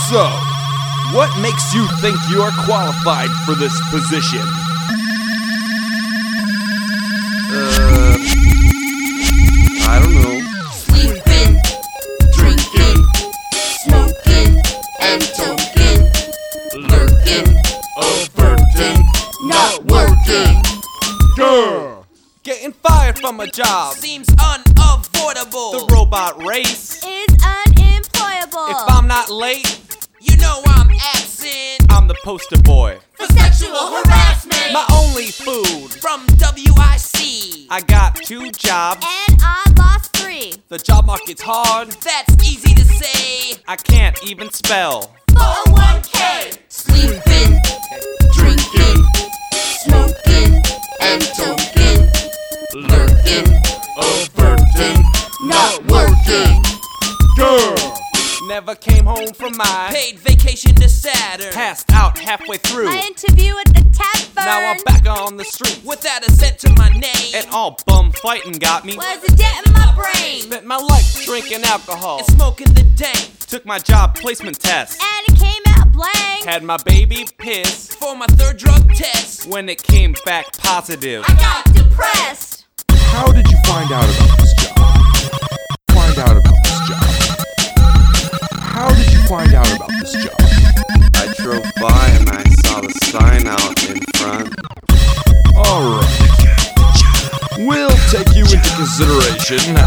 So, what makes you think you are qualified for this position? I don't know. Sleeping, drinking, smoking, and toking, lurking, averting, not working. Getting fired from a job seems unavoidable. The robot race Is unemployable. If I'm not late, You know I'm absent I'm the poster boy. for sexual harassment. My only food, From WIC. I got 2 jobs. And I lost 3. The job market's hard, That's easy to say. I can't even spell. 401k. Sleeping, drinking, smoking, and toking, lurking, averting, not working. Never came home from my Paid vacation to Saturn. passed out halfway through. My interview at the tavern Now I'm back on the street, Without a cent to my name. and all bum fighting got me. was a debt in my brain. Spent my life drinking alcohol, And smoking the dank. took my job placement test, And it came out blank. had my baby pissed For my 3rd drug test. when it came back positive. I got depressed. How did you find out about this job? How did you find out about this job? I drove by and I saw the sign out in front. Alright. We'll take you into consideration.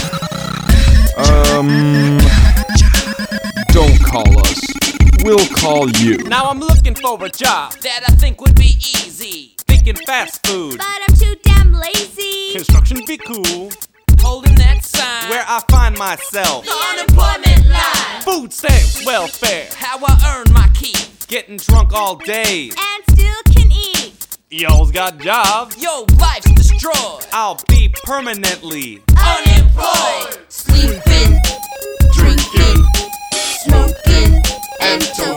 Don't call us. We'll call you. Now I'm looking for a job, That I think would be easy. thinking fast food. But I'm too damn lazy. Construction be cool, Holding that sign. where I find myself. The unemployment line. Food stamps, welfare, How I earn my keep. getting drunk all day. And still can eat. Y'all's got jobs, Yo, life's destroyed. I'll be permanently. Unemployed. Sleeping, drinking, smoking, and toking.